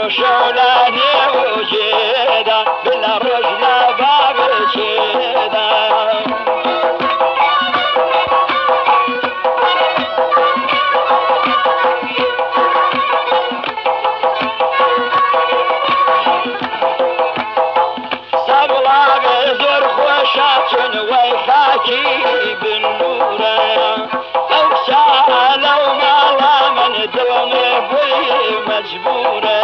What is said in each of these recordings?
شولاني وجيدا بلا رجل باب شيدا صبلا بزر خوشاتن ويخاكي بالنورة أو سالوا مالا من دوم بي مجبورة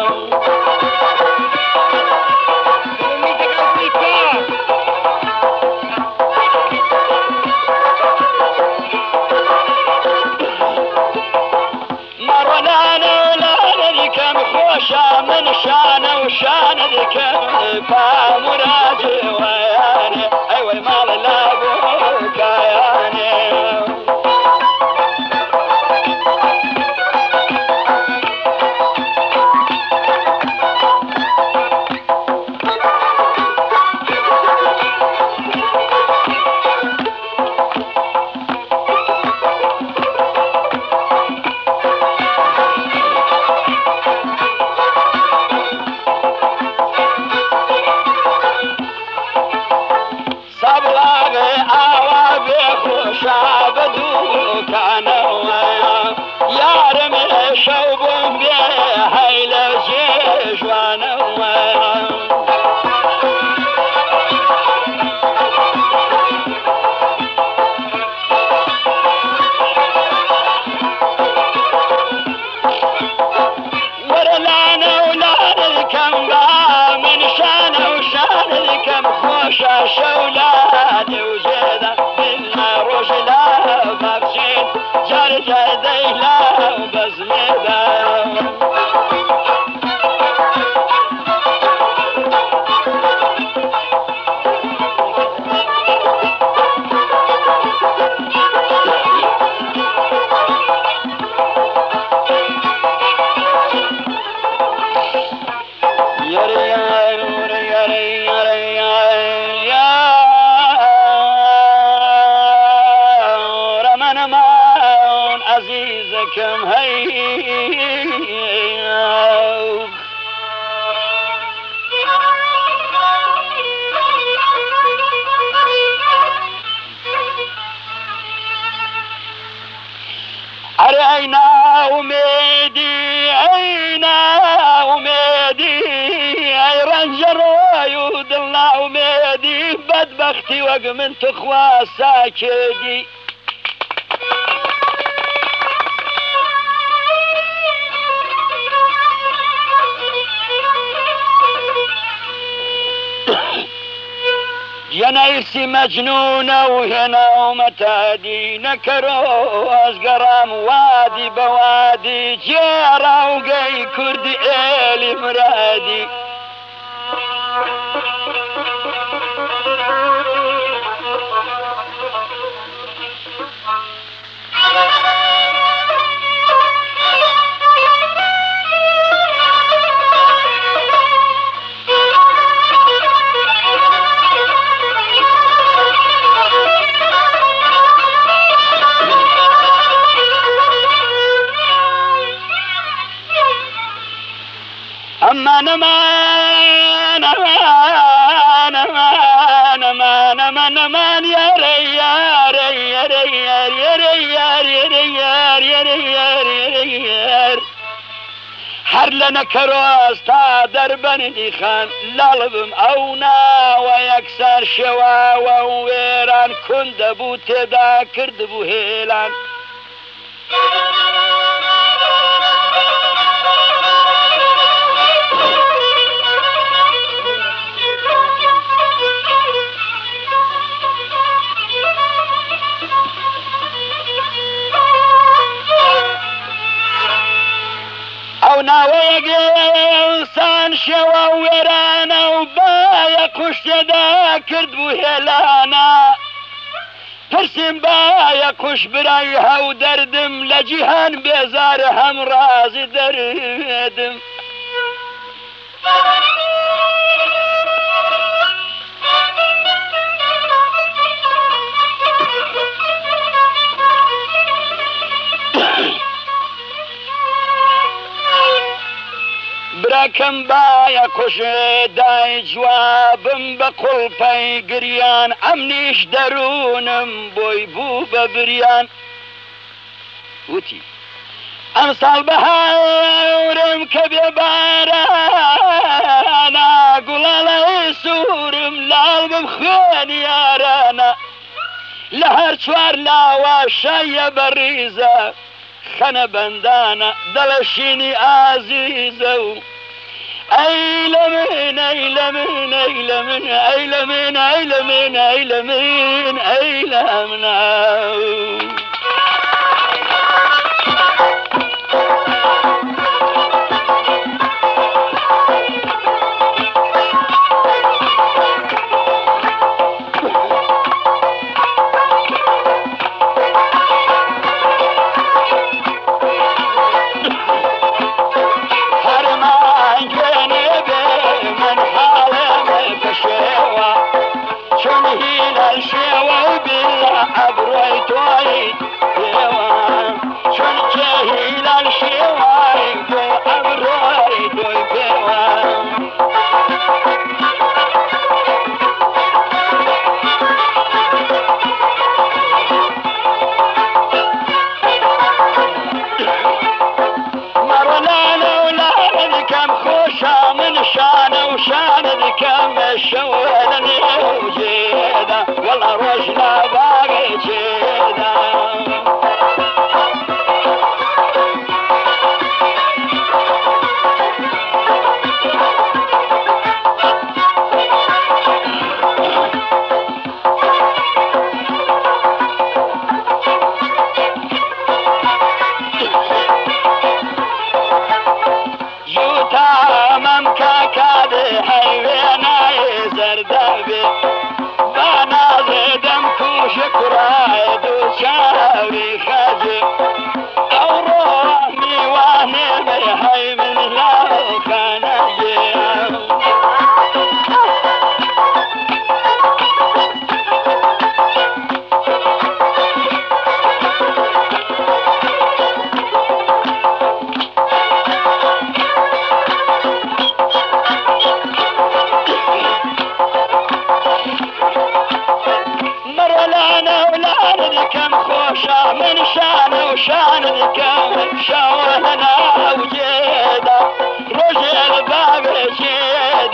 من شانه وشانه كم فمراجي وياني ايوه مال لابوك ياني شابدو كانوا يارم شوبهم بهاي لجيش وانوا ورلانا ولاد الكم من شانه وشان الكم خوشة شولاد وجيدة رجلا بابشين جرجة ديلا وبزميدا عزيزكم هي عينا وميدي عينا وميدي اي رنجر ويود الله وميدي بدبختي وقمنت اخوة ساكدي جنايسي مجنونة وهنا ومتادي نكروا أزقرام وادي بوادي جيرا وقاي كردي إلي مرادي أما نمان أمان أمان أمان أمان أمان يا ريار يا ريار يا ريار يا ريار يا ريار يا ريار هر لنا كروز تا دربن دي خان لالبم أونا ويكسر شوا وويران كند بو تدا كرد بو هيلان او ناويق انسان شوا ويرانا وبايا كشت دا كرد بو هيلانا ترسم بايا كش برايها ودردم لجيهان بيزار هم رازي دردم کەم بایە کوش دای جوابم بە قوڵپەی گریان ئەمنیش دەروونم بۆی بوو بە بریان وتی ئەمساڵ بەهاورم کە بێبارانە گوڵاڵەی سوورم لاڵ بم خوێنی یارانە لە هەر چوار لاوە شایە بەڕیزە خەنە بەندانە دەڵەشینی ئازیزە و ئەی لە من ئەی لە من ئەی لە من ئەی لە من ئەی لە من ئەی لە من ئەی لە منە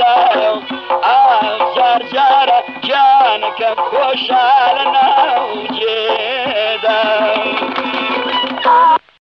خوشحال ناو